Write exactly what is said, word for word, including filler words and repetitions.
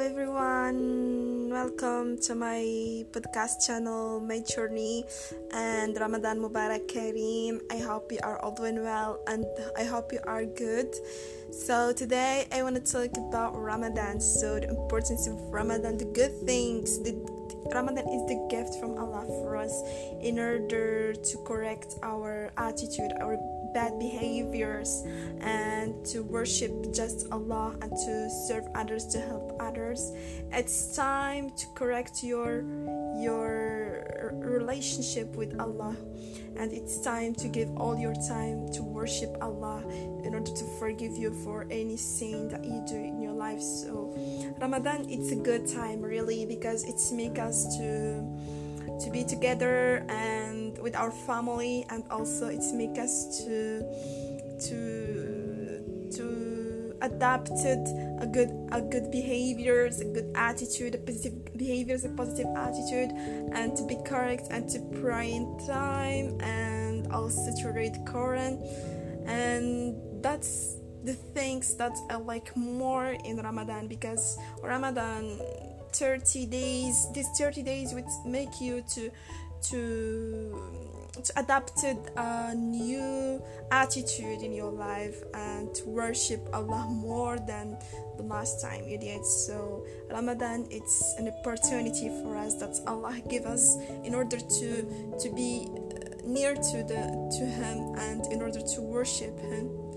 everyone, welcome to my podcast channel, My Journey, and Ramadan Mubarak Kareem. I hope you are all doing well and I hope you are good. So today I want to talk about Ramadan, so the importance of Ramadan, the good things. The, Ramadan is the gift from Allah for us in order to correct our attitude, our bad behaviors, and to worship just Allah and to serve others, to help others. It's time to correct your your relationship with Allah, and it's time to give all your time to worship Allah in order to forgive you for any sin that you do in your life. So Ramadan, it's a good time really, because it's make us to to be together and with our family, and also it's make us to to to adapt it a good a good behaviors, a good attitude, a positive behaviors, a positive attitude, and to be correct and to pray in time, and also to read Quran. And that's the things that I like more in Ramadan, because Ramadan thirty days, these thirty days would make you to to to adapt a new attitude in your life and to worship Allah more than the last time you did. So Ramadan, it's an opportunity for us that Allah give us in order to to be near to the to Him and in order to worship Him.